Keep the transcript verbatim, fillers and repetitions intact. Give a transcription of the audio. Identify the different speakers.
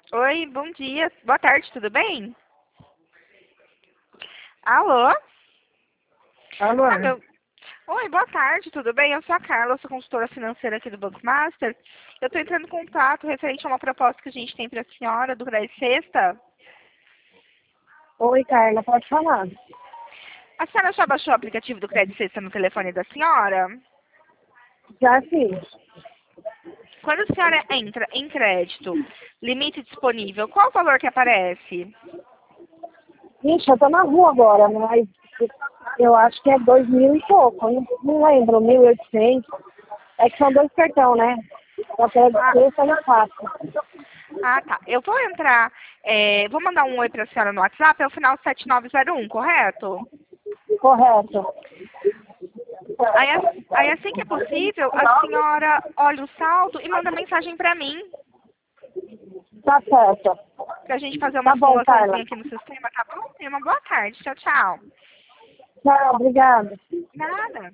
Speaker 1: Oi, bom dia. Boa tarde, tudo bem? Alô?
Speaker 2: Alô?
Speaker 1: Ah, meu... Oi, boa tarde, tudo bem? Eu sou a Carla, sou consultora financeira aqui do Banco Master. Eu estou entrando em contato referente a uma proposta que a gente tem para a senhora do Crédito Sexta.
Speaker 2: Oi, Carla, pode falar.
Speaker 1: A senhora já baixou o aplicativo do Crédito Sexta no telefone da senhora?
Speaker 2: Já sim.
Speaker 1: Quando a senhora entra em crédito, limite disponível, qual o valor que aparece?
Speaker 2: Ixi, eu tô na rua agora, mas eu acho que é dois mil e pouco. Não, não lembro, mil e oitocentos. É que são dois cartão, né? Só que
Speaker 1: Ah,
Speaker 2: esse é mais fácil.
Speaker 1: ah, tá. Eu vou entrar, é, vou mandar um oi para a senhora no WhatsApp, é o final sete nove zero um, correto?
Speaker 2: Correto.
Speaker 1: Aí, as- aí, assim que é possível, a senhora olha o saldo e manda mensagem para mim,
Speaker 2: Tá certo.
Speaker 1: para a gente fazer uma
Speaker 2: Tá bom,
Speaker 1: simulaçãozinha
Speaker 2: Carla.
Speaker 1: aqui no sistema, tá bom? E uma boa tarde. Tchau, tchau.
Speaker 2: Tchau, obrigada.
Speaker 1: Nada.